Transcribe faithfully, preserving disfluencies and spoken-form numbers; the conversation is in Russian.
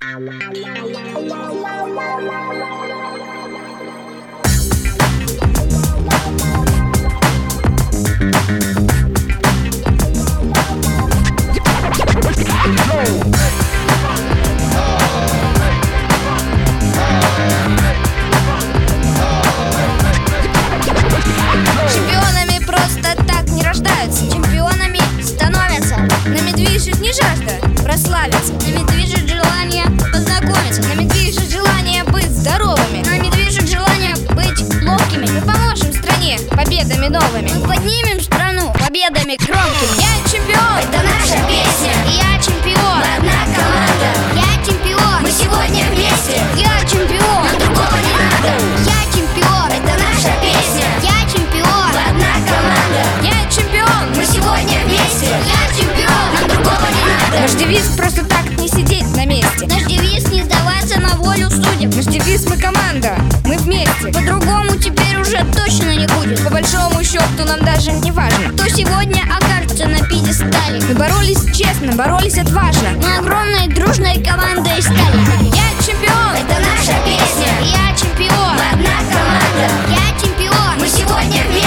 Чемпионами просто так не рождаются, чемпионами становятся. Нами движет не жажда прославиться, нами движет желание познакомиться, нами движет желание быть здоровыми, нами движет желание быть ловкими. Мы поможем стране победами новыми, мы поднимем страну победами громкими. Я чемпион, Это наша песня. и я чемпион, Мы одна команда. я чемпион, Мы сегодня вместе. я чемпион, Нам другого не надо. я чемпион, Это наша песня. я чемпион, Мы одна команда. я чемпион, Мы сегодня вместе. я чемпион. Нам другого не надо. Наш девиз просто так не сидеть на месте. Наш девиз не сдаваться на волю судеб. Наш девиз мы команда, мы вместе. По-другому теперь уже точно не будет. По большому счету нам даже не важно, кто сегодня окажется на пьедестале. Мы боролись честно, боролись отважно. Мы огромной дружной командой стали. Я чемпион, Это наша песня. я чемпион, Мы одна команда. я чемпион. Мы сегодня вместе.